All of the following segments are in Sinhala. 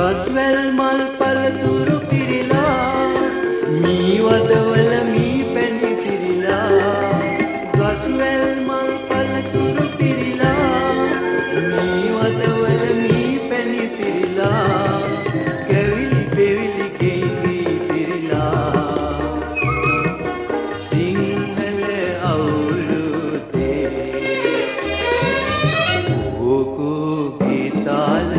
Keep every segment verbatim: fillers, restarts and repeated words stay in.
ගස්වැල් මල් පළතුරු පිරිලා මී වදවල මී පැණි පිරිලා ගස්වැල් මල් පළතුරු පිරිලා මී වදවල මී පැණි පිරිලා කැවිලි පෙවිලි ගෙයි පිරිලා සිංහල අවුරුද්දේ ඕකෝ ගීතාල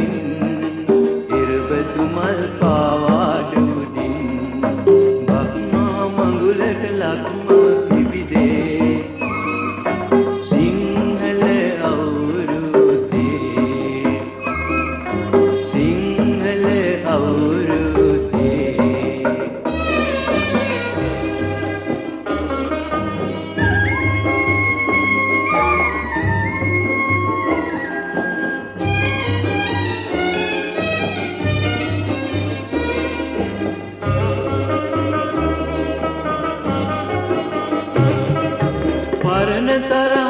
මල් පාවාඩුඩින් බක්මා මඟුලට ලක්ම පිබිදේ සිංහල අවුරුද්දේ සිංහල අවුරුද්දේ පරණ තරම්